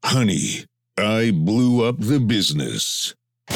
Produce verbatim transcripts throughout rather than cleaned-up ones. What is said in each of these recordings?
Honey, I blew up the business.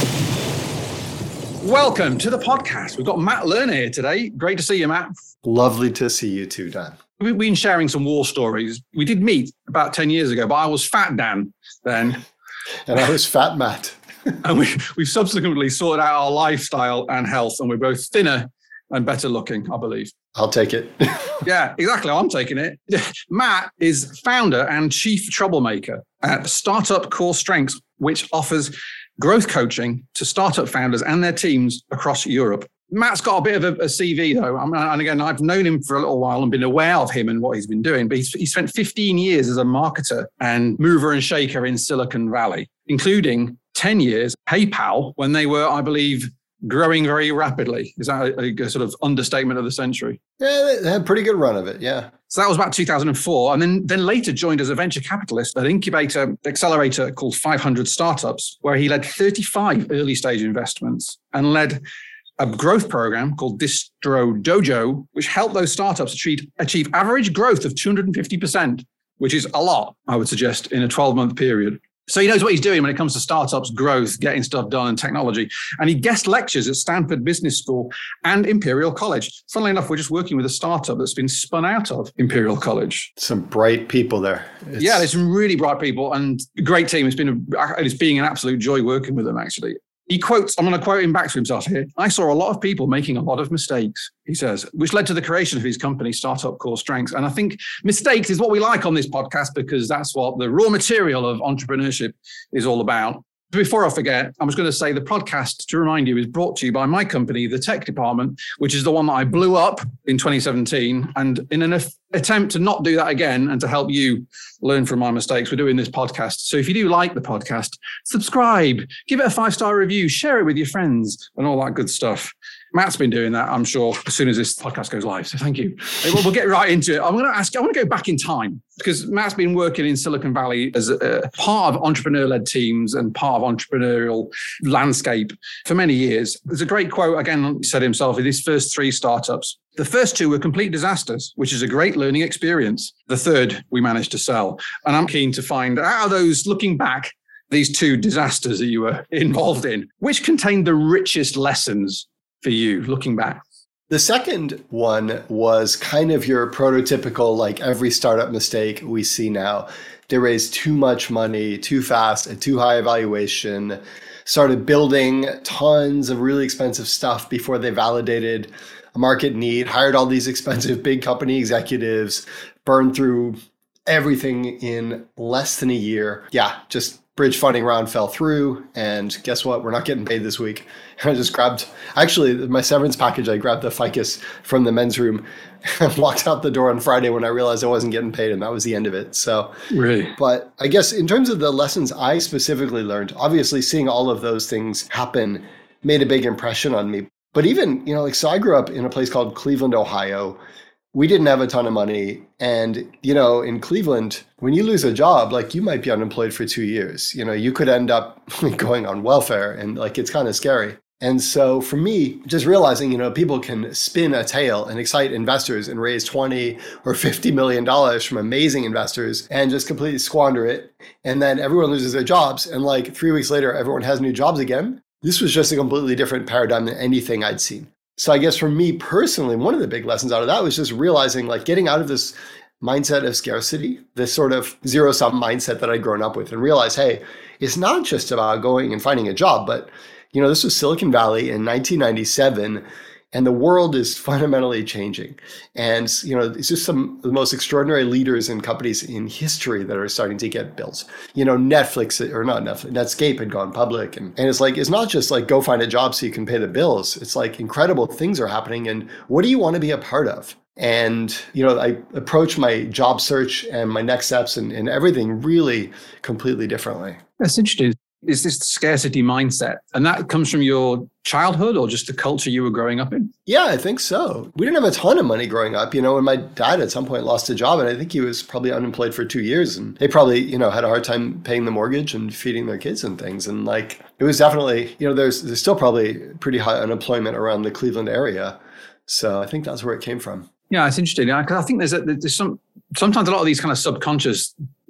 Welcome to the podcast. We've got Matt Lerner here today. Great to see you, Matt. Lovely to see you too, Dan. We've been sharing some war stories. We did meet about ten years ago, but I was Fat Dan then. And I was Fat Matt. And we, we've subsequently sorted out our lifestyle and health, and we're both thinner and better looking, I believe. I'll take it. Yeah, exactly. I'm taking it. Matt is founder and chief troublemaker at Startup Core Strengths, which offers growth coaching to startup founders and their teams across Europe. Matt's got a bit of a, a C V, though. I mean, and again, I've known him for a little while and been aware of him and what he's been doing. But he's, he spent fifteen years as a marketer and mover and shaker in Silicon Valley, including ten years at PayPal when they were, I believe, growing very rapidly. Is that a, a sort of understatement of the century? Yeah, they had a pretty good run of it, yeah. So that was about two thousand four. And then, then later joined as a venture capitalist at an incubator accelerator called five hundred Startups, where he led thirty-five early stage investments and led a growth program called Distro Dojo, which helped those startups achieve, achieve average growth of two hundred fifty percent, which is a lot, I would suggest, in a twelve-month period. So he knows what he's doing when it comes to startups, growth, getting stuff done, and technology. And he guest lectures at Stanford Business School and Imperial College. Funnily enough, we're just working with a startup that's been spun out of Imperial College. Some bright people there. It's... Yeah, there's some really bright people and a great team. It's been a, it's being an absolute joy working with them, actually. He quotes, I'm going to quote him back to himself here. I saw a lot of people making a lot of mistakes, he says, which led to the creation of his company, Startup Core Strengths. And I think mistakes is what we like on this podcast because that's what the raw material of entrepreneurship is all about. Before I forget, I was going to say the podcast, to remind you, is brought to you by my company, The Tech Department, which is the one that I blew up in twenty seventeen. And in an attempt to not do that again and to help you learn from my mistakes, we're doing this podcast. So if you do like the podcast, subscribe, give it a five-star review, share it with your friends and all that good stuff. Matt's been doing that, I'm sure, as soon as this podcast goes live. So thank you. We'll get right into it. I'm going to ask, I want to go back in time because Matt's been working in Silicon Valley as a part of entrepreneur-led teams and part of entrepreneurial landscape for many years. There's a great quote, again, he said himself, in his first three startups. The first two were complete disasters, which is a great learning experience. The third, we managed to sell. And I'm keen to find out of those, looking back, these two disasters that you were involved in, which contained the richest lessons for you looking back? The second one was kind of your prototypical, like every startup mistake we see now. They raised too much money, too fast, at too high a valuation, started building tons of really expensive stuff before they validated a market need, hired all these expensive big company executives, burned through everything in less than a year. Yeah, just bridge funding round fell through, and guess what? We're not getting paid this week. I just grabbed, actually, my severance package, I grabbed the ficus from the men's room and walked out the door on Friday when I realized I wasn't getting paid, and that was the end of it. So, really? But I guess in terms of the lessons I specifically learned, obviously seeing all of those things happen made a big impression on me. But even, you know, like, so I grew up in a place called Cleveland, Ohio. We didn't have a ton of money. And, you know, in Cleveland, when you lose a job, like, you might be unemployed for two years. You know, you could end up going on welfare, and like, it's kind of scary. And so for me, just realizing, you know, people can spin a tale and excite investors and raise twenty or fifty million dollars from amazing investors and just completely squander it. And then everyone loses their jobs. And like three weeks later, everyone has new jobs again. This was just a completely different paradigm than anything I'd seen. So I guess for me personally, one of the big lessons out of that was just realizing, like, getting out of this mindset of scarcity, this sort of zero-sum mindset that I'd grown up with, and realize, hey, it's not just about going and finding a job, but, you know, this was Silicon Valley in nineteen ninety-seven, and the world is fundamentally changing. And, you know, it's just some of the most extraordinary leaders and companies in history that are starting to get built. You know, Netflix, or not Netflix, Netscape had gone public. And, and it's like, it's not just like, go find a job so you can pay the bills. It's like, incredible things are happening. And what do you want to be a part of? And, you know, I approach my job search and my next steps and, and everything really completely differently. That's interesting. Is this scarcity mindset? And that comes from your childhood or just the culture you were growing up in? Yeah, I think so. We didn't have a ton of money growing up, you know, and my dad at some point lost a job, and I think he was probably unemployed for two years. And they probably, you know, had a hard time paying the mortgage and feeding their kids and things. And like, it was definitely, you know, there's, there's still probably pretty high unemployment around the Cleveland area. So I think that's where it came from. Yeah, it's interesting. Because I think there's a, there's some, sometimes a lot of these kind of subconscious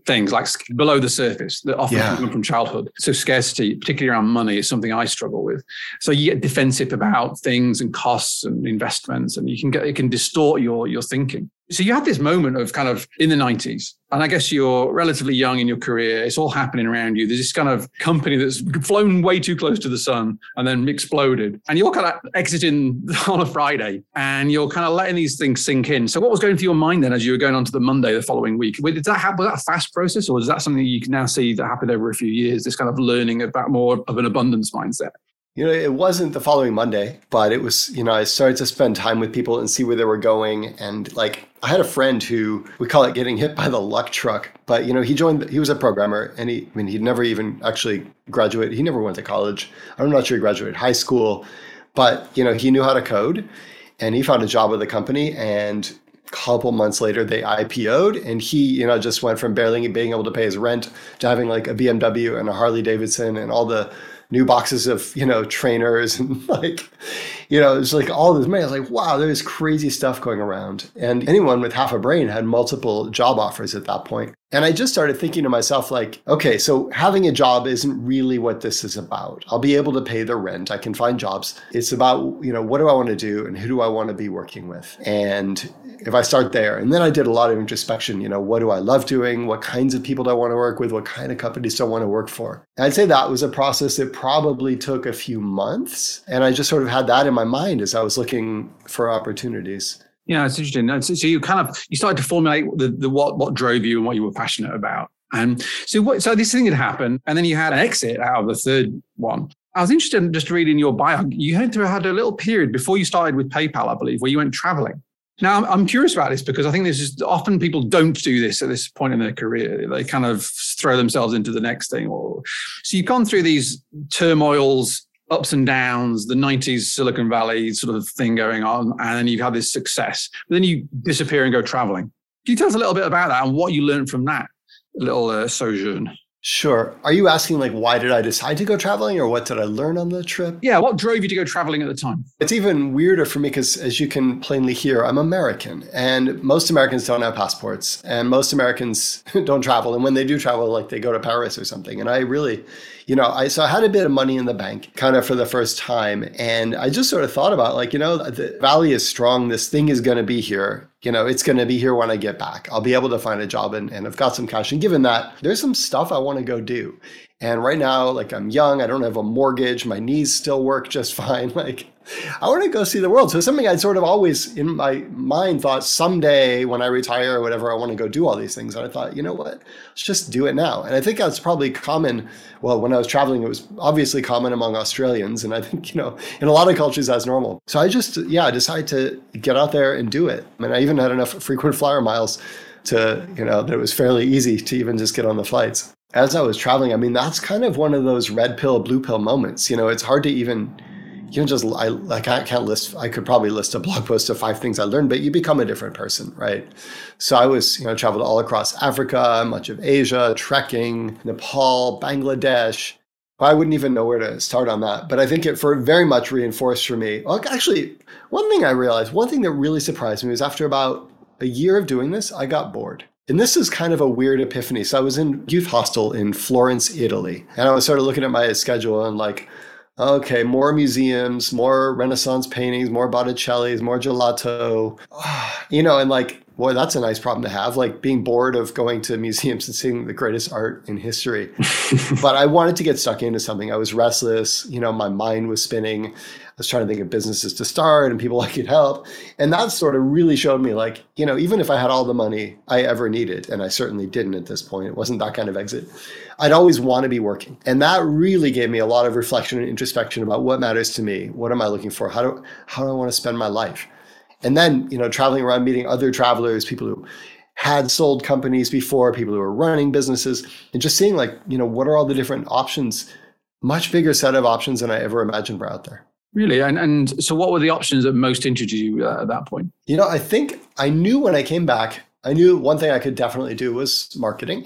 things like below the surface that often Yeah. come from childhood. So scarcity, particularly around money, is something I struggle with. So you get defensive about things and costs and investments, and you can get, it can distort your, your thinking. So you had this moment of kind of in the nineties, and I guess you're relatively young in your career. It's all happening around you. There's this kind of company that's flown way too close to the sun and then exploded. And you're kind of exiting on a Friday and you're kind of letting these things sink in. So what was going through your mind then as you were going on to the Monday the following week? Did that happen? Was that a fast process, or is that something you can now see that happened over a few years, this kind of learning about more of an abundance mindset? You know, it wasn't the following Monday, but it was, you know, I started to spend time with people and see where they were going. And like, I had a friend who, we call it getting hit by the luck truck, but, you know, he joined, he was a programmer, and he, I mean, he'd never even actually graduated. He never went to college. I'm not sure he graduated high school, but, you know, he knew how to code, and he found a job with a company, and a couple months later they I P O'd, and he, you know, just went from barely being able to pay his rent to having like a B M W and a Harley Davidson and all the new boxes of, you know, trainers and like, you know, it's like all this money. I was like, wow, there's crazy stuff going around. And anyone with half a brain had multiple job offers at that point. And I just started thinking to myself, like, okay, so having a job isn't really what this is about. I'll be able to pay the rent. I can find jobs. It's about, you know, what do I want to do and who do I want to be working with? And if I start there, and then I did a lot of introspection, you know, what do I love doing? What kinds of people do I want to work with? What kind of companies do I want to work for? And I'd say that was a process that probably took a few months. And I just sort of had that in my mind as I was looking for opportunities. Yeah, it's interesting. So you kind of, you started to formulate the, the what what drove you and what you were passionate about. And so what, so this thing had happened, and then you had an exit out of the third one. I was interested in just reading your bio. You had to had a little period before you started with PayPal, I believe, where you went traveling. Now, I'm, I'm curious about this because I think this is often people don't do this at this point in their career. They kind of throw themselves into the next thing. Or so you've gone through these turmoils, ups and downs, the nineties Silicon Valley sort of thing going on, and then you've had this success. But then you disappear and go traveling. Can you tell us a little bit about that and what you learned from that little uh, sojourn? Sure. Are you asking like, why did I decide to go traveling, or what did I learn on the trip? Yeah, what drove you to go traveling at the time? It's even weirder for me because, as you can plainly hear, I'm American, and most Americans don't have passports, and most Americans don't travel. And when they do travel, like they go to Paris or something. And I really, you know, I so I had a bit of money in the bank kind of for the first time. And I just sort of thought about like, you know, the Valley is strong. This thing is going to be here. You know, it's going to be here when I get back. I'll be able to find a job, and, and I've got some cash. And given that, there's some stuff I want to go do. And right now, like I'm young, I don't have a mortgage. My knees still work just fine. Like I want to go see the world. So something I'd sort of always in my mind thought someday when I retire or whatever, I want to go do all these things. And I thought, you know what, let's just do it now. And I think that's probably common. Well, when I was traveling, it was obviously common among Australians. And I think, you know, in a lot of cultures, that's normal. So I just, yeah, decided to get out there and do it. And I even had enough frequent flyer miles to, you know, that it was fairly easy to even just get on the flights. As I was traveling, I mean, that's kind of one of those red pill, blue pill moments. You know, it's hard to even, you know, just, I like, I can't list, I could probably list a blog post of five things I learned, but you become a different person, right? So I was, you know, traveled all across Africa, much of Asia, trekking, Nepal, Bangladesh. I wouldn't even know where to start on that. But I think it for very much reinforced for me. Well, actually, one thing I realized, one thing that really surprised me was after about a year of doing this, I got bored. And this is kind of a weird epiphany. So I was in youth hostel in Florence, Italy. And I was sort of looking at my schedule and like, okay, more museums, more Renaissance paintings, more Botticellis, more gelato. You know, and like, boy, that's a nice problem to have, like being bored of going to museums and seeing the greatest art in history. But I wanted to get stuck into something. I was restless. You know, my mind was spinning. I was trying to think of businesses to start and people I could help. And that sort of really showed me like, you know, even if I had all the money I ever needed, and I certainly didn't at this point, it wasn't that kind of exit, I'd always want to be working. And that really gave me a lot of reflection and introspection about what matters to me. What am I looking for? How do, how do I want to spend my life? And then, you know, traveling around, meeting other travelers, people who had sold companies before, people who were running businesses, and just seeing like, you know, what are all the different options, much bigger set of options than I ever imagined were out there. Really? And and so what were the options that most interested you uh, at that point? You know, I think I knew when I came back, I knew one thing I could definitely do was marketing.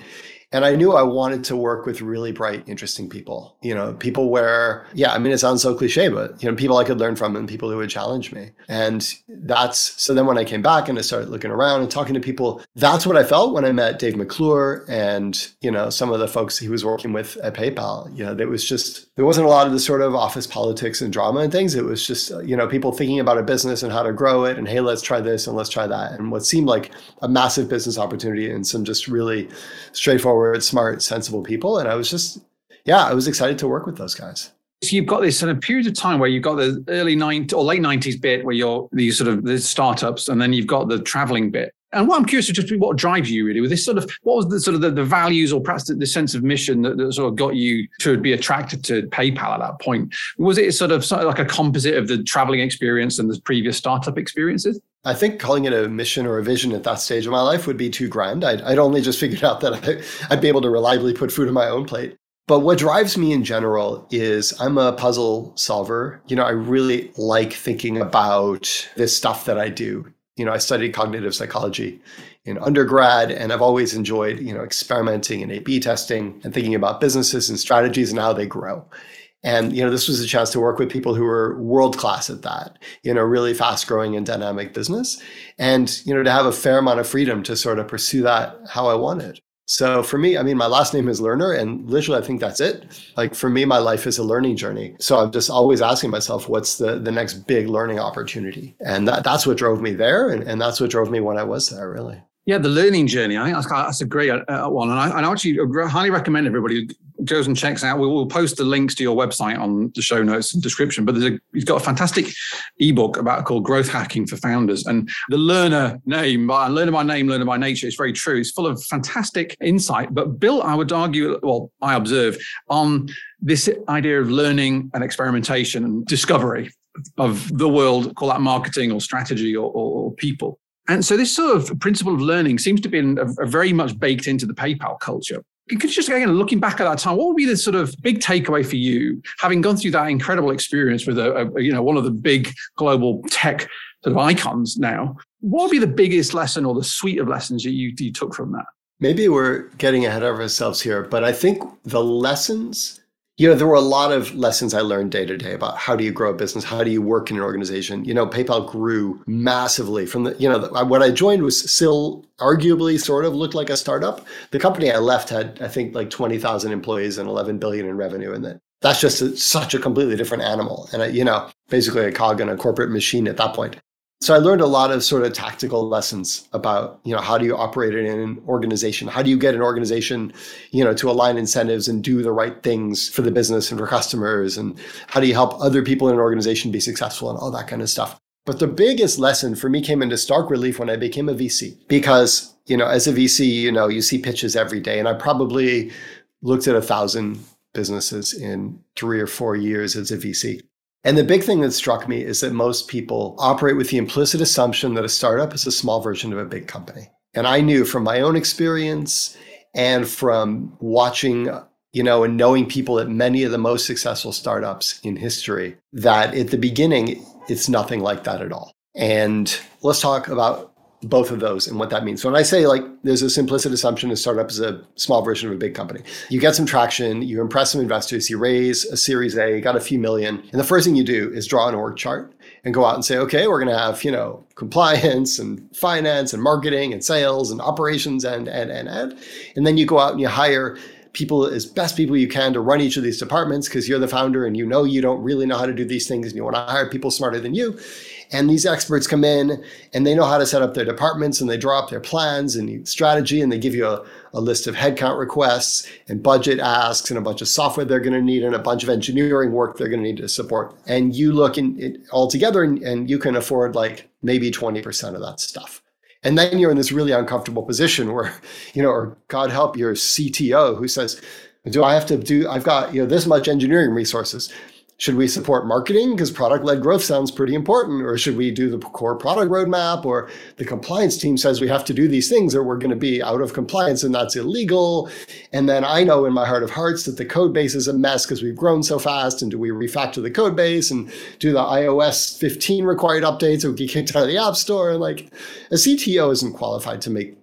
And I knew I wanted to work with really bright, interesting people, you know, people where, yeah, I mean, it sounds so cliche, but, you know, people I could learn from and people who would challenge me. And that's, so then when I came back and I started looking around and talking to people, that's what I felt when I met Dave McClure and, you know, some of the folks he was working with at PayPal. You know, there was just, there wasn't a lot of the sort of office politics and drama and things. It was just, you know, people thinking about a business and how to grow it and, hey, let's try this and let's try that. And what seemed like a massive business opportunity and some just really straightforward, smart, sensible people. And I was just, yeah, I was excited to work with those guys. So you've got this sort of period of time where you've got the early nineties or late nineties bit where you're these sort of the startups, and then you've got the traveling bit. And what I'm curious to just be what drives you really with this sort of, what was the sort of the, the values or perhaps the, the sense of mission that, that sort of got you to be attracted to PayPal at that point? Was it sort of, sort of like a composite of the traveling experience and the previous startup experiences? I think calling it a mission or a vision at that stage of my life would be too grand. I'd, I'd only just figured out that I, I'd be able to reliably put food on my own plate. But what drives me in general is I'm a puzzle solver. You know, I really like thinking about this stuff that I do. You know, I studied cognitive psychology in undergrad, and I've always enjoyed, you know, experimenting and A B testing and thinking about businesses and strategies and how they grow. And, you know, this was a chance to work with people who were world-class at that, you know, really fast-growing and dynamic business. And, you know, to have a fair amount of freedom to sort of pursue that how I wanted. So for me, I mean, my last name is Lerner, and literally I think that's it. Like for me, my life is a learning journey. So I'm just always asking myself, what's the, the next big learning opportunity? And that, that's what drove me there. And, and that's what drove me when I was there, really. Yeah, the learning journey. I think that's, that's a great uh, one. And I, I actually highly recommend everybody goes and checks out. We will post the links to your website on the show notes and description. But there's a, you've got a fantastic ebook about called Growth Hacking for Founders. And the Learner name, Learner by Name, Learner by Nature, is very true. It's full of fantastic insight, but built, I would argue, well, I observe, on this idea of learning and experimentation and discovery of the world, call that marketing or strategy or, or, or people. And so this sort of principle of learning seems to be a, a very much baked into the PayPal culture. Could you just, again, looking back at that time, what would be the sort of big takeaway for you, having gone through that incredible experience with a, a you know, one of the big global tech sort of icons now? What would be the biggest lesson or the suite of lessons that you, you took from that? Maybe we're getting ahead of ourselves here, but I think the lessons, you know, there were a lot of lessons I learned day to day about how do you grow a business? How do you work in an organization? You know, PayPal grew massively from the, you know, the, when I joined was still arguably sort of looked like a startup. The company I left had, I think, like twenty thousand employees and eleven billion in revenue. And that that's just a, such a completely different animal. And, I, you know, basically a cog in a corporate machine at that point. So I learned a lot of sort of tactical lessons about, you know, how do you operate in an organization? How do you get an organization, you know, to align incentives and do the right things for the business and for customers? And how do you help other people in an organization be successful and all that kind of stuff? But the biggest lesson for me came into stark relief when I became a V C, because, you know, as a V C, you know, you see pitches every day. And I probably looked at a thousand businesses in three or four years as a V C. And the big thing that struck me is that most people operate with the implicit assumption that a startup is a small version of a big company. And I knew from my own experience and from watching, you know, and knowing people at many of the most successful startups in history, that at the beginning, it's nothing like that at all. And let's talk about both of those and what that means. So when I say like there's this implicit assumption a startup is a small version of a big company, you get some traction, you impress some investors, you raise a Series A, got a few million. And the first thing you do is draw an org chart and go out and say, okay, we're going to have, you know, compliance and finance and marketing and sales and operations and, and, and, and. And then you go out and you hire people as best people you can to run each of these departments because you're the founder and you know you don't really know how to do these things and you want to hire people smarter than you. And these experts come in and they know how to set up their departments and they draw up their plans and strategy and they give you a, a list of headcount requests and budget asks and a bunch of software they're going to need and a bunch of engineering work they're going to need to support. And you look in it all together and, and you can afford like maybe twenty percent of that stuff. And then you're in this really uncomfortable position where, you know, or God help your C T O who says, do I have to do, I've got, you know, this much engineering resources. Should we support marketing because product-led growth sounds pretty important? Or should we do the core product roadmap? Or the compliance team says we have to do these things or we're going to be out of compliance and that's illegal. And then I know in my heart of hearts that the code base is a mess because we've grown so fast. And do we refactor the code base and do the i O S fifteen required updates so we get kicked out of the app store? And like a C T O isn't qualified to make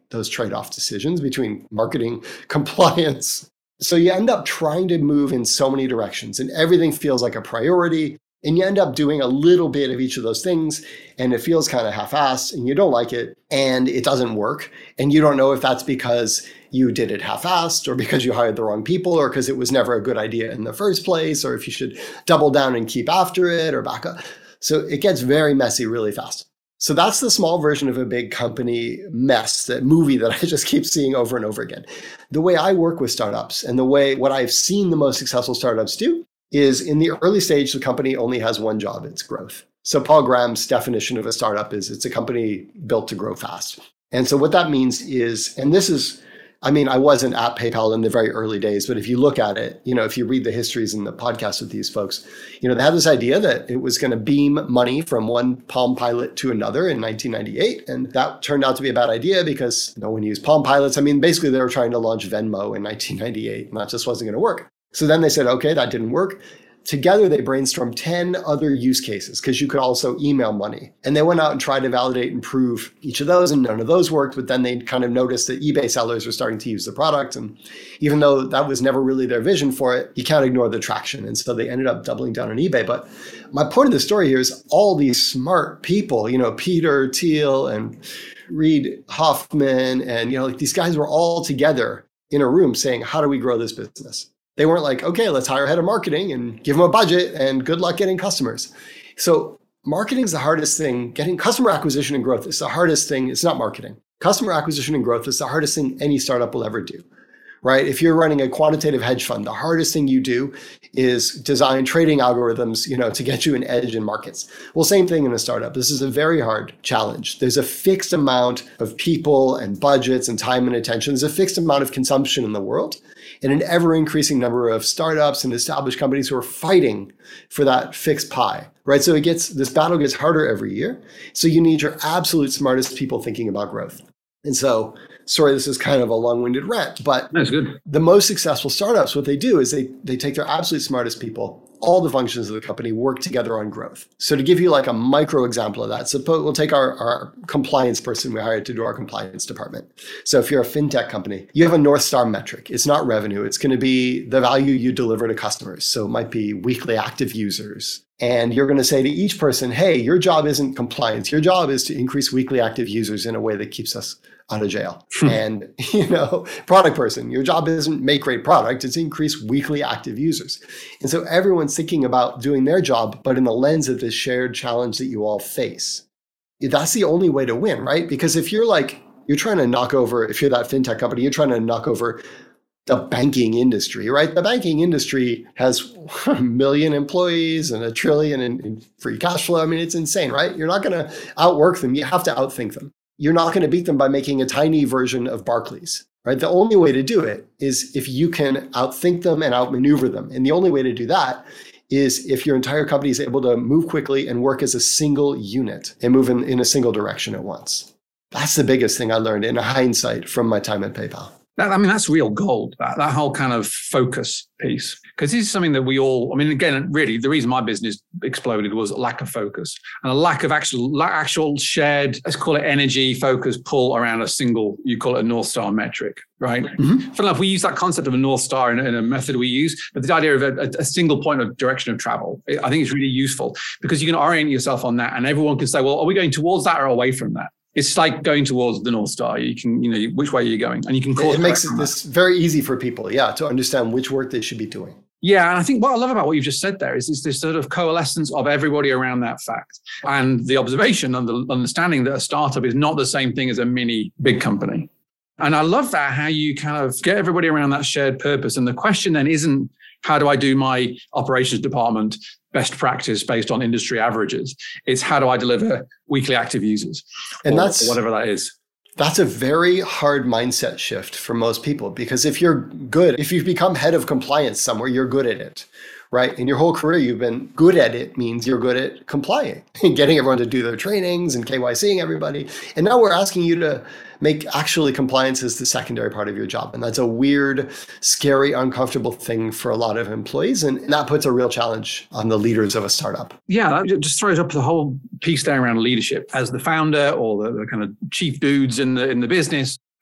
those trade-off decisions between marketing, compliance. So you end up trying to move in so many directions and everything feels like a priority. And you end up doing a little bit of each of those things and it feels kind of half-assed and you don't like it and it doesn't work. And you don't know if that's because you did it half-assed or because you hired the wrong people or because it was never a good idea in the first place or if you should double down and keep after it or back up. So it gets very messy really fast. So that's the small version of a big company mess, that movie that I just keep seeing over and over again. The way I work with startups and the way what I've seen the most successful startups do is in the early stage, the company only has one job, it's growth. So Paul Graham's definition of a startup is it's a company built to grow fast. And so what that means is, and this is, I mean, I wasn't at PayPal in the very early days, but if you look at it, you know, if you read the histories in the podcast with these folks, you know, they had this idea that it was going to beam money from one Palm Pilot to another in nineteen ninety-eight. And that turned out to be a bad idea because no one used Palm Pilots. I mean, basically they were trying to launch Venmo in nineteen ninety-eight and that just wasn't going to work. So then they said, okay, that didn't work. Together, they brainstormed ten other use cases because you could also email money. And they went out and tried to validate and prove each of those, and none of those worked. But then they kind of noticed that eBay sellers were starting to use the product. And even though that was never really their vision for it, you can't ignore the traction. And so they ended up doubling down on eBay. But my point of the story here is all these smart people, you know, Peter Thiel and Reid Hoffman, and, you know, like these guys were all together in a room saying, how do we grow this business? They weren't like, okay, let's hire a head of marketing and give them a budget and good luck getting customers. So marketing is the hardest thing. Getting customer acquisition and growth is the hardest thing. It's not marketing. Customer acquisition and growth is the hardest thing any startup will ever do, right? If you're running a quantitative hedge fund, the hardest thing you do is design trading algorithms, you know, to get you an edge in markets. Well, same thing in a startup. This is a very hard challenge. There's a fixed amount of people and budgets and time and attention. There's a fixed amount of consumption in the world. And an ever-increasing number of startups and established companies who are fighting for that fixed pie, right? So it gets, this battle gets harder every year. So you need your absolute smartest people thinking about growth. And so, sorry, this is kind of a long-winded rant, but that's good. The most successful startups, what they do is they they take their absolute smartest people, all the functions of the company work together on growth. So to give you like a micro example of that, suppose we'll take our, our compliance person we hired to do our compliance department. So if you're a fintech company, you have a North Star metric. It's not revenue. It's going to be the value you deliver to customers. So it might be weekly active users. And you're going to say to each person, hey, your job isn't compliance. Your job is to increase weekly active users in a way that keeps us out of jail. And, you know, product person, your job isn't make great product, it's increase weekly active users. And so everyone's thinking about doing their job, but in the lens of this shared challenge that you all face. That's the only way to win, right? Because if you're like, you're trying to knock over, if you're that fintech company, you're trying to knock over the banking industry, right? The banking industry has a million employees and a trillion in, in free cash flow. I mean, it's insane, right? You're not going to outwork them. You have to outthink them. You're not going to beat them by making a tiny version of Barclays, right? The only way to do it is if you can outthink them and outmaneuver them. And the only way to do that is if your entire company is able to move quickly and work as a single unit and move in, in a single direction at once. That's the biggest thing I learned in hindsight from my time at PayPal. That, I mean, that's real gold, that, that whole kind of focus piece. Because this is something that we all, I mean, again, really, the reason my business exploded was a lack of focus and a lack of actual, actual shared, let's call it energy, focus, pull around a single, you call it a North Star metric, right? Mm-hmm. Funny enough, we use that concept of a North Star in, in a method we use, but the idea of a, a single point of direction of travel, I think is really useful because you can orient yourself on that and everyone can say, well, are we going towards that or away from that? It's like going towards the North Star. You can, you know, which way you're going, and you can call it. It makes this very easy for people, yeah, to understand which work they should be doing. Yeah, and I think what I love about what you've just said there is, is this sort of coalescence of everybody around that fact and the observation and the understanding that a startup is not the same thing as a mini big company. And I love that, how you kind of get everybody around that shared purpose. And the question then isn't, how do I do my operations department best practice based on industry averages? It's how do I deliver weekly active users, and or, that's or whatever that is. That's a very hard mindset shift for most people, because if you're good, if you've become head of compliance somewhere, you're good at it, right? In your whole career, you've been good at it means you're good at complying and getting everyone to do their trainings and KYCing everybody. And now we're asking you to make actually compliance is the secondary part of your job. And that's a weird, scary, uncomfortable thing for a lot of employees. And that puts a real challenge on the leaders of a startup. Yeah, that just throws up the whole piece there around leadership. As the founder or the, the kind of chief dudes in the in the business,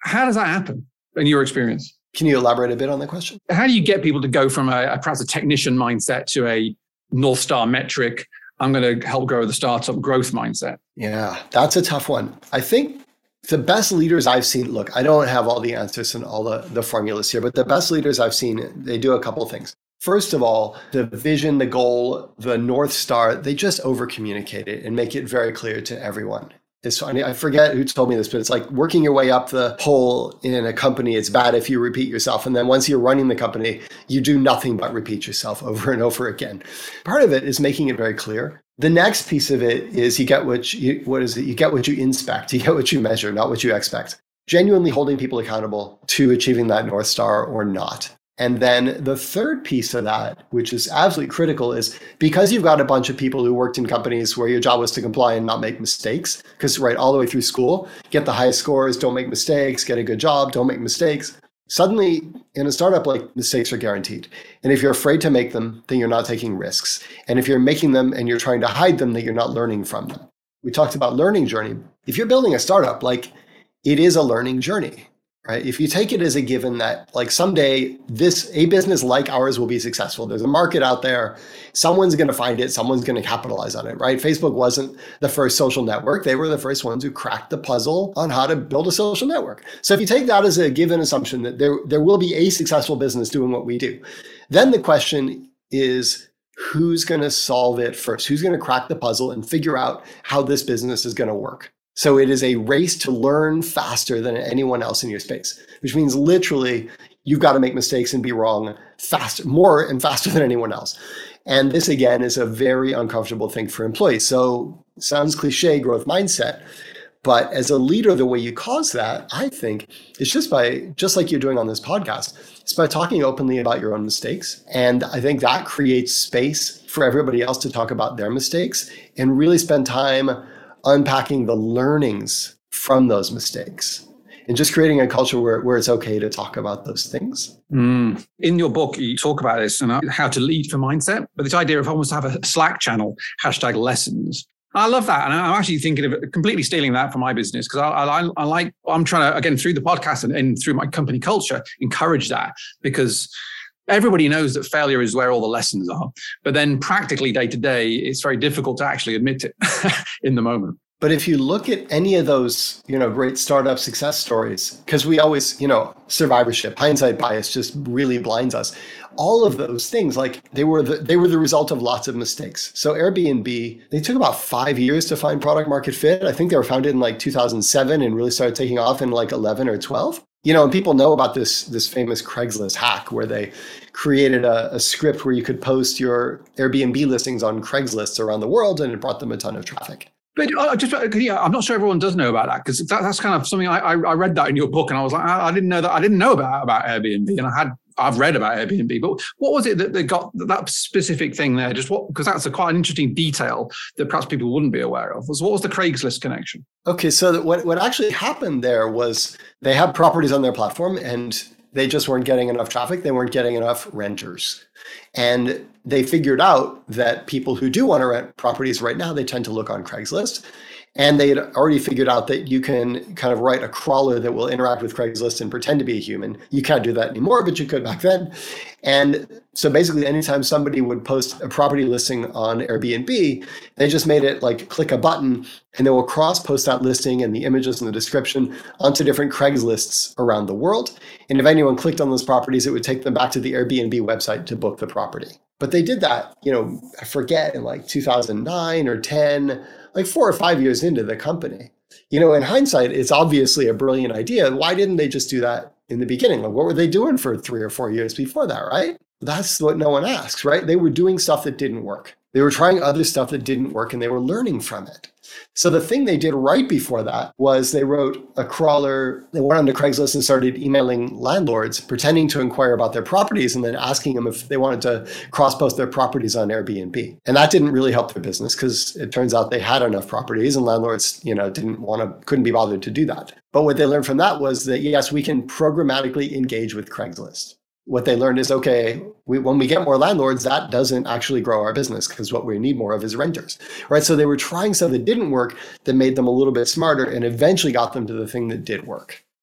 How does that happen in your experience? Can you elaborate a bit on that question? How do you get people to go from a, a perhaps a technician mindset to a North Star metric, I'm going to help grow the startup growth mindset? Yeah, that's a tough one. I think the best leaders I've seen, look, I don't have all the answers and all the, the formulas here, but the best leaders I've seen, they do a couple of things. First of all, the vision, the goal, the North Star, they just over communicate it and make it very clear to everyone. It's funny, I forget who told me this, but it's like working your way up the pole in a company. It's bad if you repeat yourself. And then once you're running the company, you do nothing but repeat yourself over and over again. Part of it is making it very clear. The next piece of it is you get what you, what is it? You get what you inspect, you get what you measure, not what you expect. Genuinely holding people accountable to achieving that North Star or not. And then the third piece of that, which is absolutely critical, is because you've got a bunch of people who worked in companies where your job was to comply and not make mistakes, because right, all the way through school, get the highest scores, don't make mistakes, get a good job, don't make mistakes. Suddenly, in a startup, like mistakes are guaranteed. And if you're afraid to make them, then you're not taking risks. And if you're making them and you're trying to hide them, then you're not learning from them. We talked about learning journey. If you're building a startup, like it is a learning journey. Right? If you take it as a given that like someday this a business like ours will be successful, there's a market out there, someone's going to find it, someone's going to capitalize on it, right? Facebook wasn't the first social network. They were the first ones who cracked the puzzle on how to build a social network. So if you take that as a given assumption that there, there will be a successful business doing what we do, then the question is, who's going to solve it first? Who's going to crack the puzzle and figure out how this business is going to work? So it is a race to learn faster than anyone else in your space, which means literally you've got to make mistakes and be wrong faster, more and faster than anyone else. And this, again, is a very uncomfortable thing for employees. So sounds cliche, growth mindset. But as a leader, the way you cause that, I think, is just by, just like you're doing on this podcast, it's by talking openly about your own mistakes. And I think that creates space for everybody else to talk about their mistakes and really spend time unpacking the learnings from those mistakes and just creating a culture where, where it's okay to talk about those things. Mm. In your book, you talk about this and how to lead for mindset, but this idea of almost have a Slack channel, hashtag lessons. I love that. And I'm actually thinking of completely stealing that for my business because I, I, I like, I'm trying to, again, through the podcast and, and through my company culture, encourage that because everybody knows that failure is where all the lessons are. But then practically day to day, it's very difficult to actually admit it in the moment. But if you look at any of those, you know, great startup success stories, because we always, you know, survivorship, hindsight bias just really blinds us. All of those things, like they were the, they were the result of lots of mistakes. So Airbnb, they took about five years to find product market fit. I think they were founded in like two thousand seven and really started taking off in like eleven or twelve. You know, and people know about this, this famous Craigslist hack where they created a, a script where you could post your Airbnb listings on Craigslist around the world and it brought them a ton of traffic. But uh, just, yeah, I'm not sure everyone does know about that because that, that's kind of something I, I I read that in your book and I was like, I, I didn't know that. I didn't know about, about Airbnb and I had, I've read about Airbnb, but what was it that they got that specific thing there? Just what, because that's a quite an interesting detail that perhaps people wouldn't be aware of. Was what was the Craigslist connection? Okay, so that what, what actually happened there was they had properties on their platform and they just weren't getting enough traffic. They weren't getting enough renters. And they figured out that people who do want to rent properties right now, they tend to look on Craigslist. And they had already figured out that you can kind of write a crawler that will interact with Craigslist and pretend to be a human. You can't do that anymore, but you could back then. And so basically, anytime somebody would post a property listing on Airbnb, they just made it like click a button and they will cross-post that listing and the images and the description onto different Craigslists around the world. And if anyone clicked on those properties, it would take them back to the Airbnb website to book the property. But they did that, you know, I forget, in like two thousand nine or ten, like four or five years into the company. You know, in hindsight, it's obviously a brilliant idea. Why didn't they just do that in the beginning? Like, what were they doing for three or four years before that, right? That's what no one asks, right? They were doing stuff that didn't work. They were trying other stuff that didn't work and they were learning from it. So the thing they did right before that was they wrote a crawler. They went onto Craigslist and started emailing landlords, pretending to inquire about their properties and then asking them if they wanted to cross-post their properties on Airbnb. And that didn't really help their business because it turns out they had enough properties and landlords, you know, didn't want to, couldn't be bothered to do that. But what they learned from that was that, yes, we can programmatically engage with Craigslist. What they learned is, okay, we, when we get more landlords, that doesn't actually grow our business because what we need more of is renters, right? So they were trying stuff that didn't work that made them a little bit smarter and eventually got them to the thing that did work.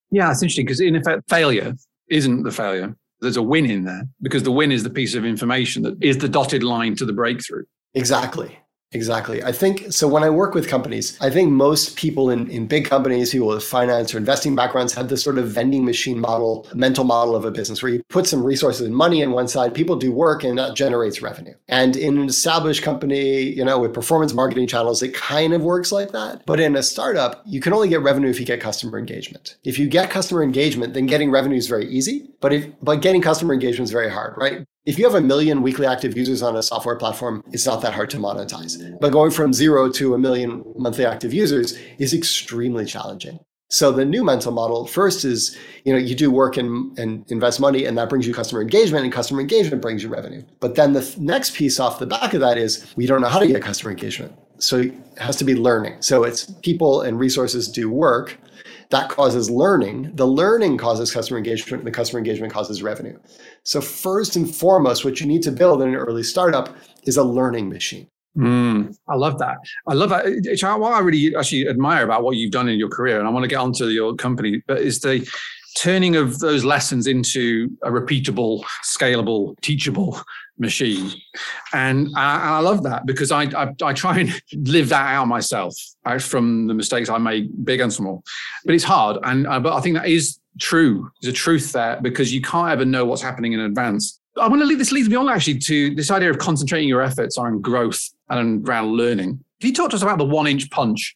Yeah, it's interesting because in effect, failure isn't the failure. There's a win in there because the win is the piece of information that is the dotted line to the breakthrough. Exactly. Exactly. I think so. When I work with companies, I think most people in, in big companies, people with finance or investing backgrounds, have this sort of vending machine model, mental model of a business where you put some resources and money on one side, people do work, and that generates revenue. And in an established company, you know, with performance marketing channels, it kind of works like that. But in a startup, you can only get revenue if you get customer engagement. If you get customer engagement, then getting revenue is very easy. But if but getting customer engagement is very hard, right? If you have a million weekly active users on a software platform, it's not that hard to monetize. But going from zero to a million monthly active users is extremely challenging. So the new mental model first is, you know, you do work and, and invest money, and that brings you customer engagement, and customer engagement brings you revenue. But then the next piece off the back of that is we don't know how to get customer engagement. So it has to be learning. So it's people and resources do work. That causes learning. The learning causes customer engagement, and the customer engagement causes revenue. So first and foremost, what you need to build in an early startup is a learning machine. Mm, I love that. I love that. It's what I really actually admire about what you've done in your career, and I want to get onto your company, but is the turning of those lessons into a repeatable, scalable, teachable machine. And I, I love that because I, I I try and live that out myself out from the mistakes I make, big and small. But it's hard. And uh, but I think that is true. There's a truth there because you can't ever know what's happening in advance. I want to leave this leads me on actually to this idea of concentrating your efforts on growth and around learning. Can you talk to us about the one inch punch?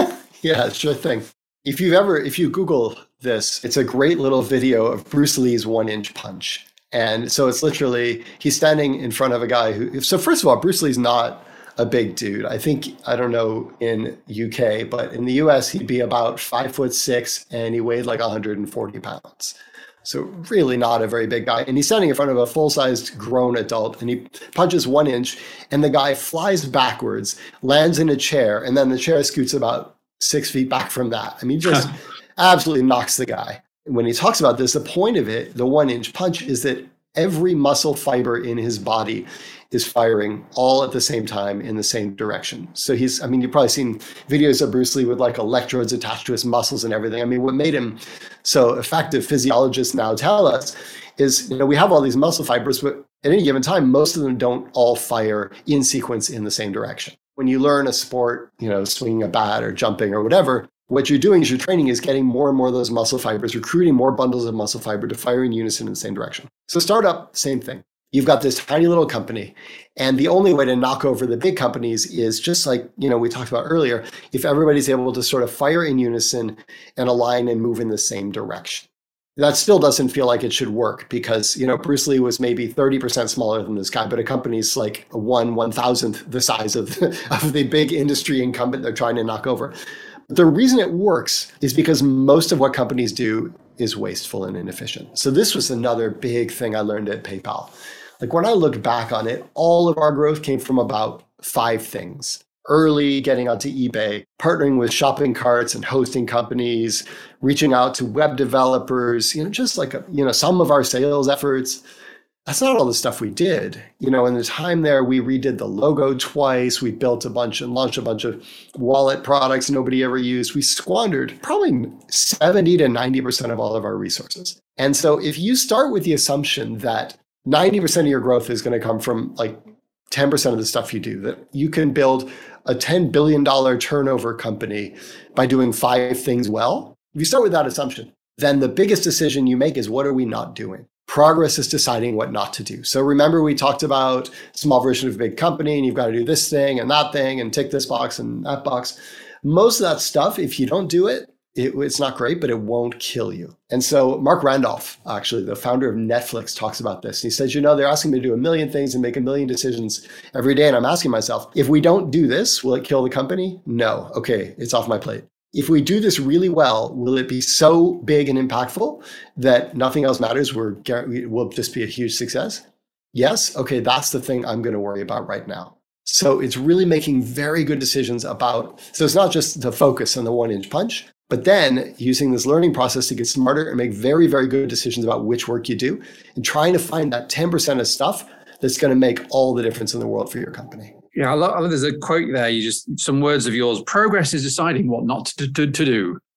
Yeah, sure thing. If you've ever, if you Google this, it's a great little video of Bruce Lee's one inch punch. And so it's literally, he's standing in front of a guy who, so first of all, Bruce Lee's not a big dude. I think, I don't know in U K, but in the U S, he'd be about five foot six and he weighed like one hundred forty pounds. So really not a very big guy. And he's standing in front of a full-sized grown adult and he punches one inch and the guy flies backwards, lands in a chair, and then the chair scoots about six feet back from that. I mean, just absolutely knocks the guy. When he talks about this, the point of it, the one inch punch, is that every muscle fiber in his body is firing all at the same time in the same direction. So he's, I mean, you've probably seen videos of Bruce Lee with like electrodes attached to his muscles and everything. I mean, what made him so effective, physiologists now tell us, is, you know, we have all these muscle fibers, but at any given time, most of them don't all fire in sequence in the same direction. When you learn a sport, you know, swinging a bat or jumping or whatever, what you're doing is your training is getting more and more of those muscle fibers, recruiting more bundles of muscle fiber to fire in unison in the same direction. So startup, same thing. You've got this tiny little company, and the only way to knock over the big companies is just like, you know, we talked about earlier, if everybody's able to sort of fire in unison and align and move in the same direction. That still doesn't feel like it should work because, you know, Bruce Lee was maybe thirty percent smaller than this guy, but a company's like a one one thousandth the size of, of the big industry incumbent they're trying to knock over. The reason it works is because most of what companies do is wasteful and inefficient. So this was another big thing I learned at PayPal. Like when I looked back on it, all of our growth came from about five things. Early getting onto eBay, partnering with shopping carts and hosting companies, reaching out to web developers, you know, just like, a, you know, some of our sales efforts. That's not all the stuff we did. You know, in the time there, we redid the logo twice. We built a bunch and launched a bunch of wallet products nobody ever used. We squandered probably seventy to ninety percent of all of our resources. And so if you start with the assumption that ninety percent of your growth is going to come from like ten percent of the stuff you do, that you can build a ten billion dollars turnover company by doing five things well. If you start with that assumption, then the biggest decision you make is, what are we not doing? Progress is deciding what not to do. So remember, we talked about small version of a big company, and you've got to do this thing and that thing and tick this box and that box. Most of that stuff, if you don't do it, it it's not great, but it won't kill you. And so Mark Randolph, actually, the founder of Netflix, talks about this. He says, you know, they're asking me to do a million things and make a million decisions every day. And I'm asking myself, if we don't do this, will it kill the company? No. Okay, it's off my plate. If we do this really well, will it be so big and impactful that nothing else matters? We're, it will just be a huge success? Yes. Okay, that's the thing I'm going to worry about right now. So it's really making very good decisions about, so it's not just the focus on the one inch punch, but then using this learning process to get smarter and make very, very good decisions about which work you do and trying to find that ten percent of stuff that's going to make all the difference in the world for your company. Yeah, I love, I love there's a quote there. You just, some words of yours. Progress is deciding what not to, to, to do.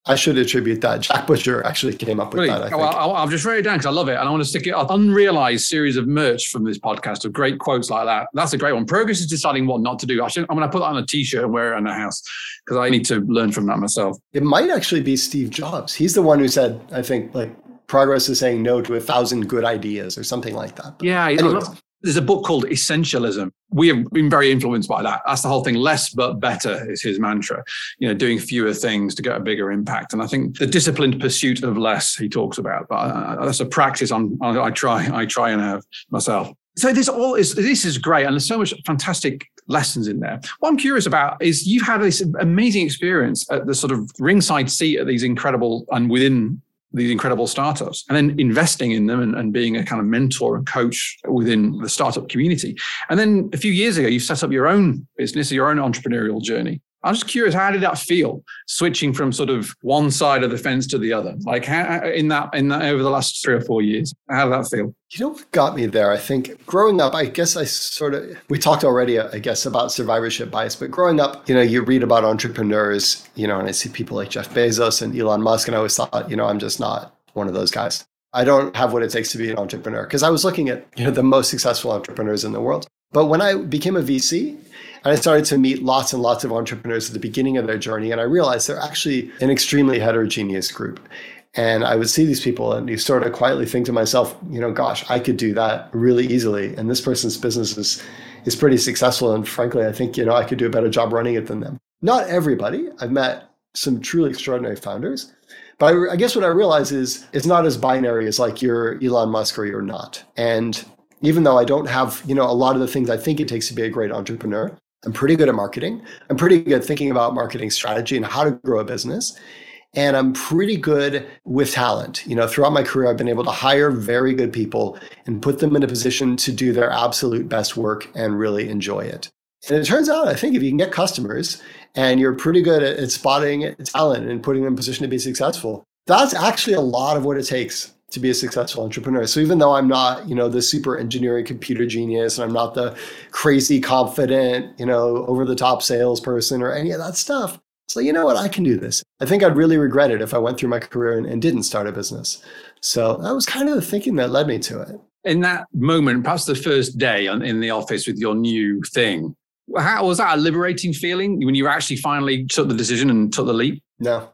I should attribute that. Jack Butcher actually came up with really? that, I think. Well, I'll, I'll just write it down because I love it. And I want to stick it up. Unrealized series of merch from this podcast of great quotes like that. That's a great one. Progress is deciding what not to do. I should, I'm going to put that on a t-shirt and wear it in the house because I need to learn from that myself. It might actually be Steve Jobs. He's the one who said, I think, like, progress is saying no to a thousand good ideas or something like that. But yeah. anyways. There's a book called Essentialism. We have been very influenced by that. That's the whole thing. Less but better is his mantra. You know, doing fewer things to get a bigger impact. And I think the disciplined pursuit of less he talks about. But uh, that's a practice on, on I try I try and have myself. So this all is this is great, and there's so much fantastic lessons in there. What I'm curious about is you've had this amazing experience at the sort of ringside seat at these incredible and within. these incredible startups, and then investing in them and, and being a kind of mentor and coach within the startup community. And then a few years ago, you set up your own business, your own entrepreneurial journey. I'm just curious, how did that feel, switching from sort of one side of the fence to the other? Like how, in that, in that, over the last three or four years, how did that feel? You know what got me there? I think growing up, I guess I sort of, we talked already, I guess, about survivorship bias, but growing up, you know, you read about entrepreneurs, you know, and I see people like Jeff Bezos and Elon Musk, and I always thought, you know, I'm just not one of those guys. I don't have what it takes to be an entrepreneur, because I was looking at, you know, the most successful entrepreneurs in the world. But when I became a V C, and I started to meet lots and lots of entrepreneurs at the beginning of their journey, and I realized they're actually an extremely heterogeneous group. And I would see these people and you sort of quietly think to myself, you know, gosh, I could do that really easily. And this person's business is, is pretty successful. And frankly, I think, you know, I could do a better job running it than them. Not everybody. I've met some truly extraordinary founders. But I, I guess what I realize is it's not as binary as like you're Elon Musk or you're not. And even though I don't have, you know, a lot of the things I think it takes to be a great entrepreneur, I'm pretty good at marketing. I'm pretty good thinking about marketing strategy and how to grow a business. And I'm pretty good with talent. You know, throughout my career, I've been able to hire very good people and put them in a position to do their absolute best work and really enjoy it. And it turns out, I think if you can get customers and you're pretty good at, at spotting talent and putting them in a position to be successful, that's actually a lot of what it takes to be a successful entrepreneur. So even though I'm not, you know, the super engineering computer genius, and I'm not the crazy confident, you know, over the top salesperson or any of that stuff, so you know what, I can do this. I think I'd really regret it if I went through my career and, and didn't start a business. So that was kind of the thinking that led me to it. In that moment, perhaps the first day in the office with your new thing, how was that a liberating feeling when you actually finally took the decision and took the leap? No,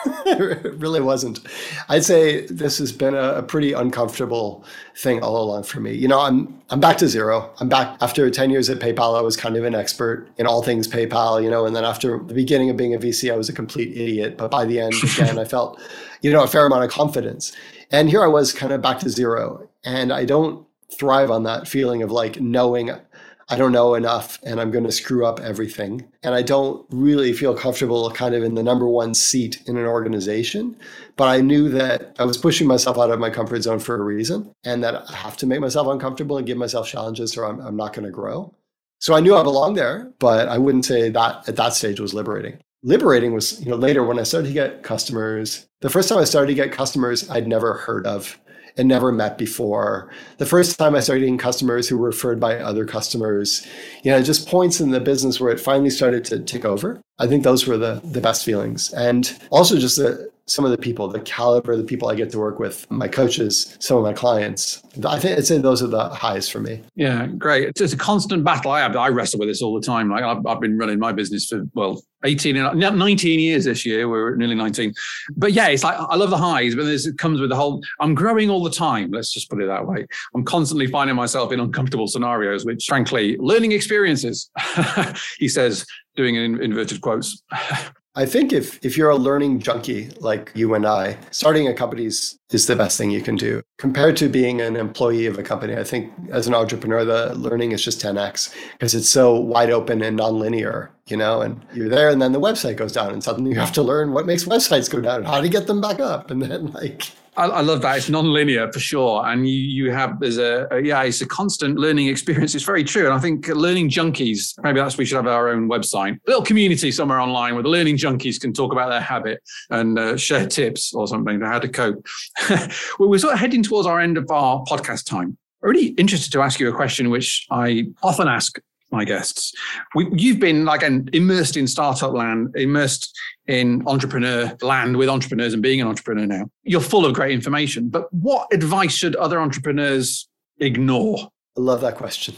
it really wasn't. I'd say this has been a, a pretty uncomfortable thing all along for me. You know, I'm I'm back to zero. I'm back after ten years at PayPal. I was kind of an expert in all things PayPal, you know, and then after the beginning of being a V C, I was a complete idiot. But by the end, again, I felt, you know, a fair amount of confidence. And here I was kind of back to zero. And I don't thrive on that feeling of like knowing I don't know enough and I'm going to screw up everything. And I don't really feel comfortable kind of in the number one seat in an organization. But I knew that I was pushing myself out of my comfort zone for a reason, and that I have to make myself uncomfortable and give myself challenges or I'm, I'm not going to grow. So I knew I belonged there, but I wouldn't say that at that stage was liberating. Liberating was, you know, later when I started to get customers. The first time I started to get customers I'd never heard of and never met before. The first time I started getting customers who were referred by other customers, you know, just points in the business where it finally started to tick over. I think those were the, the best feelings. And also just the, some of the people, the caliber of the people I get to work with, my coaches, some of my clients. I think I'd say those are the highs for me. Yeah, great. It's, it's a constant battle. I have, I wrestle with this all the time. Like I've, I've been running my business for, well, eighteen, nineteen years this year. We're nearly nineteen. But yeah, it's like, I love the highs, but it comes with the whole, I'm growing all the time. Let's just put it that way. I'm constantly finding myself in uncomfortable scenarios, which frankly, learning experiences, he says, doing in inverted quotes. I think if if you're a learning junkie like you and I, starting a company is, is the best thing you can do. Compared to being an employee of a company, I think as an entrepreneur, the learning is just ten x because it's so wide open and nonlinear, you know, and you're there and then the website goes down and suddenly you have to learn what makes websites go down and how to get them back up. And then like... I, I love that. It's non-linear for sure. And you you have, there's a, a, yeah, it's a constant learning experience. It's very true. And I think learning junkies, maybe that's, we should have our own website, a little community somewhere online where the learning junkies can talk about their habit and uh, share tips or something to how to cope. Well, we're sort of heading towards our end of our podcast time. I'm really interested to ask you a question, which I often ask my guests. We, you've been like an immersed in startup land, immersed in entrepreneur land with entrepreneurs and being an entrepreneur now. You're full of great information, but what advice should other entrepreneurs ignore? I love that question.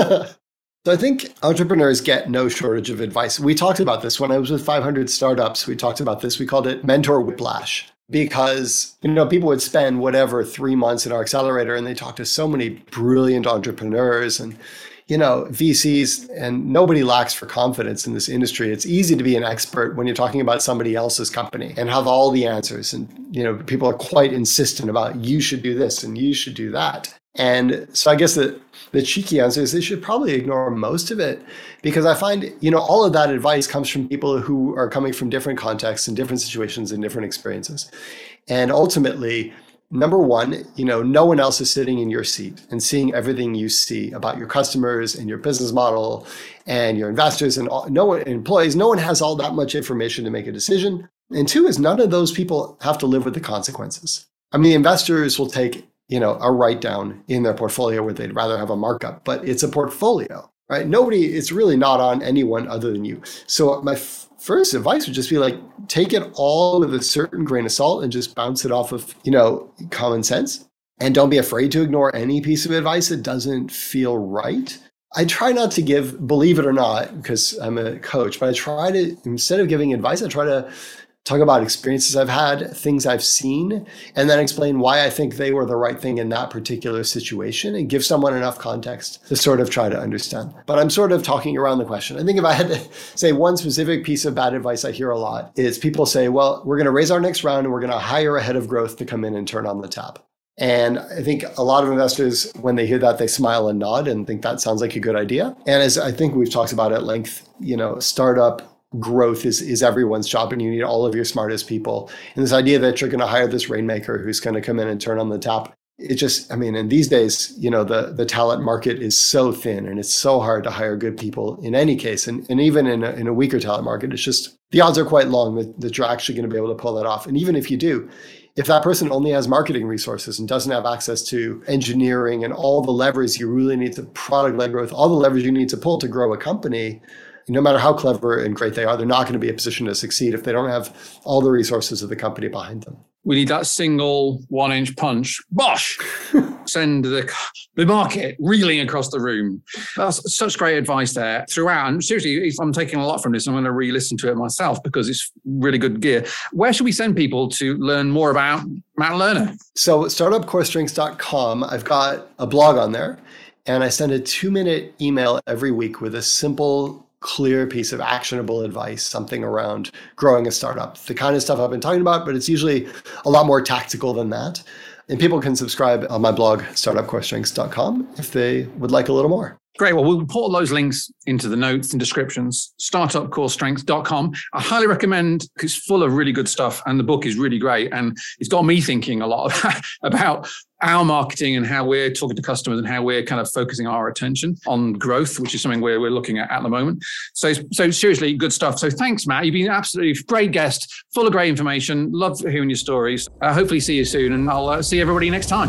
So I think entrepreneurs get no shortage of advice. We talked about this when I was with five hundred Startups. We talked about this. We called it mentor whiplash because, you know, people would spend whatever three months in our accelerator and they talk to so many brilliant entrepreneurs and, you know, V Cs, and nobody lacks for confidence in this industry. It's easy to be an expert when you're talking about somebody else's company and have all the answers. And, you know, people are quite insistent about you should do this and you should do that. And so I guess the, the cheeky answer is they should probably ignore most of it, because I find, you know, all of that advice comes from people who are coming from different contexts and different situations and different experiences. And ultimately, number one, you know, no one else is sitting in your seat and seeing everything you see about your customers and your business model and your investors and all, no one, employees. No one has all that much information to make a decision. And two is none of those people have to live with the consequences. I mean, the investors will take, you know, a write down in their portfolio where they'd rather have a markup, but it's a portfolio, right? Nobody, it's really not on anyone other than you. So my f- first advice would just be like, take it all with a certain grain of salt and just bounce it off of, you know, common sense. And don't be afraid to ignore any piece of advice that doesn't feel right. I try not to give, believe it or not, because I'm a coach, but I try to, instead of giving advice, I try to talk about experiences I've had, things I've seen, and then explain why I think they were the right thing in that particular situation and give someone enough context to sort of try to understand. But I'm sort of talking around the question. I think if I had to say one specific piece of bad advice I hear a lot is people say, well, we're going to raise our next round and we're going to hire a head of growth to come in and turn on the tap. And I think a lot of investors, when they hear that, they smile and nod and think that sounds like a good idea. And as I think we've talked about at length, you know, startup growth is, is everyone's job, and you need all of your smartest people. And this idea that you're going to hire this rainmaker who's going to come in and turn on the tap, it just, I mean, in these days, you know, the, the talent market is so thin and it's so hard to hire good people in any case. And, and even in a, in a weaker talent market, it's just, the odds are quite long that, that you're actually going to be able to pull that off. And even if you do, if that person only has marketing resources and doesn't have access to engineering and all the levers you really need to product-led growth, all the levers you need to pull to grow a company, no matter how clever and great they are, they're not going to be in a position to succeed if they don't have all the resources of the company behind them. We need that single one-inch punch. Bosh! Send the, the market reeling across the room. That's such great advice there throughout. And seriously, I'm taking a lot from this. I'm going to re-listen to it myself because it's really good gear. Where should we send people to learn more about Matt Lerner? So startup core strengths dot com, I've got a blog on there, and I send a two-minute email every week with a simple, clear piece of actionable advice, something around growing a startup, the kind of stuff I've been talking about, but it's usually a lot more tactical than that. And people can subscribe on my blog, startup core strengths dot com, if they would like a little more. Great. Well, we'll put all those links into the notes and descriptions, startup core strengths dot com. I highly recommend, because it's full of really good stuff and the book is really great. And it's got me thinking a lot about, about our marketing and how we're talking to customers and how we're kind of focusing our attention on growth, which is something we're, we're looking at at the moment. So, so seriously, good stuff. So thanks, Matt. You've been an absolutely great guest, full of great information. Love hearing your stories. Uh, hopefully see you soon, and I'll uh, see everybody next time.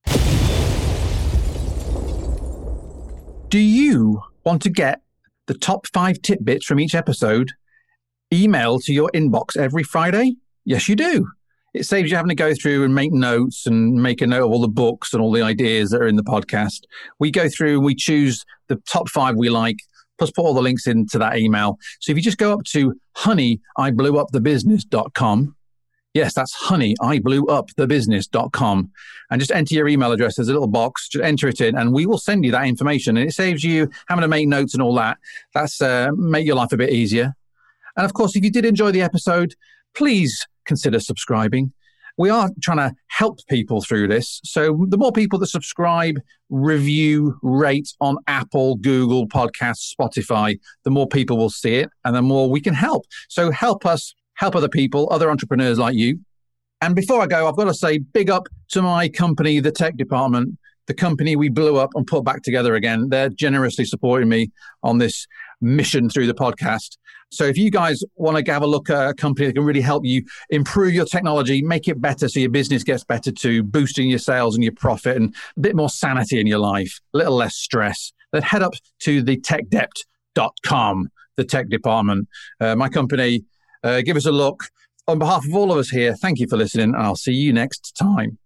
Do you want to get the top five tidbits from each episode emailed to your inbox every Friday? Yes, you do. It saves you having to go through and make notes and make a note of all the books and all the ideas that are in the podcast. We go through and we choose the top five we like, plus put all the links into that email. So if you just go up to honey I blew up the business dot com, yes, that's honey I blew up the business dot com, and just enter your email address. There's a little box, just enter it in, and we will send you that information. And it saves you having to make notes and all that. That's uh, make your life a bit easier. And of course, if you did enjoy the episode, please consider subscribing. We are trying to help people through this. So the more people that subscribe, review, rate on Apple, Google Podcasts, Spotify, the more people will see it and the more we can help. So help us help other people, other entrepreneurs like you. And before I go, I've got to say big up to my company, The Tech Department, the company we blew up and put back together again. They're generously supporting me on this mission through the podcast. So if you guys want to have a look at a company that can really help you improve your technology, make it better so your business gets better too, boosting your sales and your profit and a bit more sanity in your life, a little less stress, then head up to the tech dept dot com, the tech department. Uh, my company, uh, give us a look. On behalf of all of us here, thank you for listening, and I'll see you next time.